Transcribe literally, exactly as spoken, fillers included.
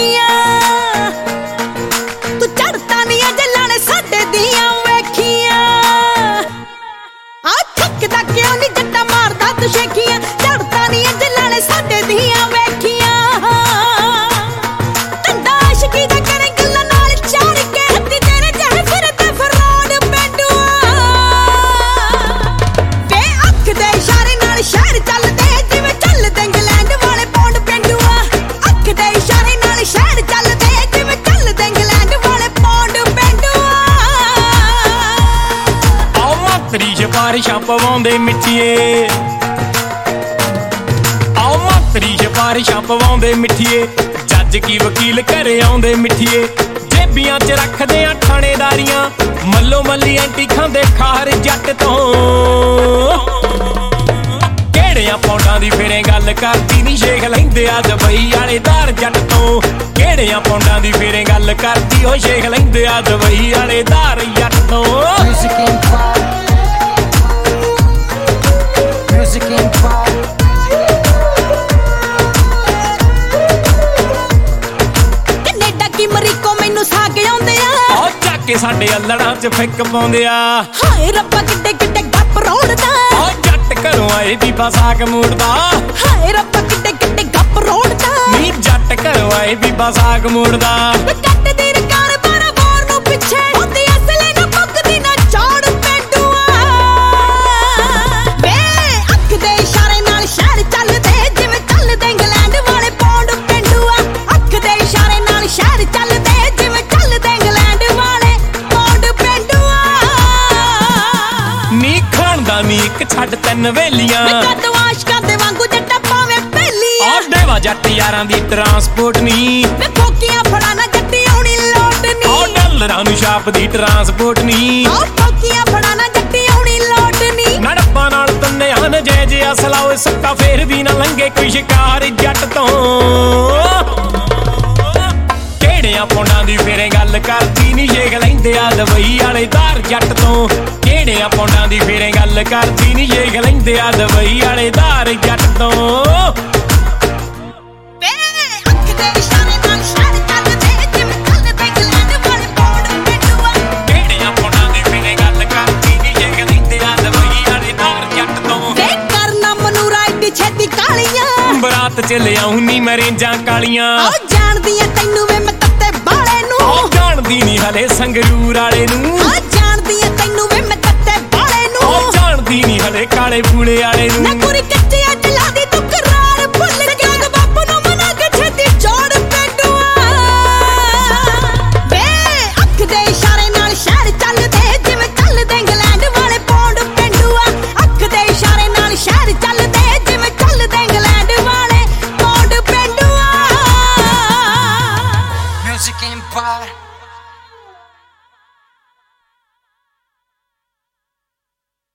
ਵੇਖੀਆਂ ਤੂੰ ਚੜਤਾ ਨੀ ਅਜਲਾਂ ਨੇ ਸਾਡੇ ਦੀਆਂ ਵੇਖੀਆਂ ਆ ਥੱਕਦਾ ਕਿਉਂ ਨੀ ਜੱਟਾ ਮਾਰਦਾ ਤੂੰ ਸ਼ੇਖੀਆਂ ਚੜਤਾ ਨੀ ਅਜਲਾਂ ਨੇ ਸਾਡੇ ਦੀਆਂ ਵੇਖੀਆਂ ਕੰਡਾ ਆਸ਼ਕੀ ਦਾ ਕਰੇ ਗੱਲਾਂ ਨਾਲ ਚਾੜ ਕੇ ਹੱਥੀ ਤੇਰੇ ਜਿਹੇ ਫਿਰਦੇ ਫਰੋਡ ਪੈਂਡੂਆ ਵੇ ਅੱਖ ਦੇ ਇਸ਼ਾਰੇ ਨਾਲ ਸ਼ਹਿਰ ਚੱਲਦੇ ਜਿਵੇਂ ਚੱਲਦੇ ਇੰਗਲੈਂਡ ਵਾਲੇ ਪੌਂਡ ਪੈਂਡੂਆ ਅੱਖ ਦੇ ਇਸ਼ਾਰੇ ਨਾਲ ਸ਼ਹਿਰ ਚੱਲਦੇ ਜਿਵੇਂ ਚੱਲਦੇ ਇੰਗਲੈਂਡ ਵਾਲੇ ਪੌਂਡ ਪੈਂਡੂਆ ਆਓ ਮਾਤਰੀ ਸਿਫਾਰਿਸ਼ਾਂ ਪਵਾਉਂਦੇ ਮਿੱਠੀਏ ਆਓ ਮਾਤਰੀ ਸਿਫਾਰਿਸ਼ਾਂ ਪਵਾਉਂਦੇ ਮਿੱਠੀਏ ਜੱਜ ਕੀ ਵਕੀਲ ਘਰੇ ਆਉਂਦੇ ਮਿੱਠੀਏ ਜੇਬੀਆਂ 'ਚ ਰੱਖਦੇ ਆ ਥਾਣੇਦਾਰੀਆਂ ਮੱਲੋ ਮੱਲੀ ਐਂਟੀ ਖਾਂਦੇ ਖਾਰ ਜੱਟ ਤੋਂ ਕਿਹੜਿਆਂ ਪੌਂਡਾਂ ਦੀ ਫੇਰੇ ਗੱਲ ਕਰਦੀ ਨੀ ਸ਼ੇਖ ਲੈਂਦੇ ਆ ਦੁਬਈ ਵਾਲੇ ਧਾਰ ਜੱਟ ਤੋਂ ਕਿਹੜਿਆਂ ਪੌਂਡਾਂ ਦੀ ਫੇਰੇ ਗੱਲ ਕਰਦੀ ਉਹ ਸ਼ੇਖ ਲੈਂਦੇ ਆ ਦੁਬਈ ਵਾਲੇ ਧਾਰ ਜੱਟ ਤੋਂ ਕੈਨੇਡਾ ਕੀ ਮਰੀਕੋ ਮੈਨੂੰ ਸਾਗ ਆਉਂਦੇ ਆ ਉਹ ਚੱਕ ਕੇ ਸਾਡੇ ਅੱਲੜਾਂ 'ਚ ਫਿੱਕ ਪਾਉਂਦੇ ਆ ਹਾਏ ਰੱਬਾ ਕਿੱਡੇ ਕਿੱਡੇ ਗੱਪ ਰੋੜਦਾ ਉਹ ਜੱਟ ਘਰੋਂ ਆਏ ਬੀਬਾ ਸਾਗ ਮੋੜਦਾ ਹਾਏ ਰੱਬਾ ਕਿੱਡੇ ਕਿੱਡੇ ਗੱਪ ਰੋੜਦਾ ਨੀ ਜੱਟ ਘਰੋਂ ਆਏ ਬੀਬਾ ਸਾਗ ਮੋੜਦਾ ਕੱਟ ਦੀ ਰਕਾਰ ਬਾਰਾ ਬੋਰ ਨੂੰ ਪਿੱਛੇ ਹੁੰਦੀ ਅਸਲੇ ਨਾ ਮੁੱਕਦੀ ਨਾ ਚੌੜ ਪੈਂਡੂਆ ਵੇ ਅੱਖ ਦੇ ਇਸ਼ਾਰੇ ਨਾਲ ਸ਼ਹਿਰ ਚੱਲਦੇ ਜਿਵੇਂ ਚੱਲਦੇ ਇੰਗਲੈਂਡ ਵਾਲੇ ਪੌਂਡ ਪੈਂਡੂਆ ਅੱਖ ਦੇ ਇਸ਼ਾਰੇ ਨਾਲ ਸ਼ਹਿਰ ਚੱਲਦੇ ਜਿਵੇਂ ਚੱਲਦੇ ਇੰਗਲੈਂਡ ਵਾਲੇ ਪੌਂਡ ਪੈਂਡੂਆ ਨੀ ਖਾਂਦਾ ਨੀ ਇੱਕ ਛੱਡ ਤਿੰਨ ਵੇਲੀਆਂ ਕੱਦ ਆਸ਼ਕਾਂ ਦੇ ਵਾਂਗੂ ਜੱਟਾ ਪਾਵੇਂ ਪਹਿਲੀ ਔਰ ਦੇਵਾ ਜੱਟ ਯਾਰਾਂ ਦੀ ਟਰਾਂਸਪੋਰਟ ਨੀ ਮੈਂ ਫੋਕੀਆਂ ਫੜਾ ਨਾ ਜੱਟੀ ਆਉਣੀ ਲੋਟ ਨੀ ਔਰ ਡਾਲਰਾਂ ਨੂੰ ਛਾਪ ਦੀ ਟਰਾਂਸਪੋਰਟ ਨੀ ਆਹ ਫੋਕੀਆਂ ਫੜਾ ਨਾ ਜੱਟੀ ਆਉਣੀ ਲੋਟ ਨੀ ਨੜਪਾਂ ਨਾਲ ਤੰਨੇ ਹਨ ਜੈ ਜੈ ਅਸਲਾ ਓਏ ਸੁੱਕਾ ਫੇਰ ਵੀ ਨਾ ਲੰਘੇ ਕੋਈ ਸ਼ਿਕਾਰ ਜੱਟ ਤੋਂ ਕਿਹੜਿਆਂ ਪੌਂਡਾਂ ਦੀ ਫੇਰੇ ਗੱਲ ਕਰਦੀ ਨੀ ਸ਼ੇਖ ਲੈਂਦੇ ਆ ਦੁਬਈ ਵਾਲੇ ਧਾਰ ਜੱਟ ਤੋਂ ਕਿਹੜਿਆਂ ਪੌਂਡਾਂ ਦੀ ਫੇਰੇ ਗੱਲ ਕਰਦੀ ਨੀ ਸ਼ੇਖ ਲੈਂਦੇ ਆ ਦੁਬਈ ਵਾਲੇ ਧਾਰ ਜੱਟ ਤੋਂ ਵੇ ਅੱਖ ਦੇ ਇਸ਼ਾਰੇ ਨਾਲ ਸ਼ਹਿਰ ਚੱਲਦੇ ਜਿਵੇਂ ਚੱਲਦੇ ਇੰਗਲੈਂਡ ਵਾਲੇ ਪੌਂਡ ਪੈਂਡੂਆ ਕਿਹੜਿਆਂ ਪੌਂਡਾਂ ਦੀ ਫੇਰੇ ਗੱਲ ਕਰਦੀ ਨੀ ਸ਼ੇਖ ਲੈਂਦੇ ਆ ਦੁਬਈ ਵਾਲੇ ਧਾਰ ਜੱਟ ਤੋਂ ਵੇ ਕਰਨਾ ਮਨੂਰਾ ਏਡੀ ਛੇਤੀ ਕਾਲੀਆਂ ਬਰਾਤ ਚ ਲਿਆਉਂ ਨੀ ਮਰੇਂਜਾਂ ਕਾਲੀਆਂ ਆਹ ਜਾਣਦੀ ਐ ਤੈਨੂੰ ਵੇ ਮੈਂ ਤੱਤੇ ਬਾਲੇ ਨੂੰ ਉਹ ਜਾਣਦੀ ਨੀ ਹਲੇ ਸੰਗਰੂਰ ਵਾਲੇ ਨੂੰ ਆਹ ਜਾਣਦੀ ਐ ਤੈਨੂੰ ਵੇ ਮੈਂ ਤੱਤੇ ਬਾਲੇ ਨੂੰ ਉਹ ਜਾਣਦੀ ਨੀ ਹਲੇ ਕਾਲੇ ਬੂਲੇ ਵਾਲੇ ਨਾ ਨੂੰ ਕੁੜੀ ਕੱਚੀ ਅੱਜ ਲਾਦੀ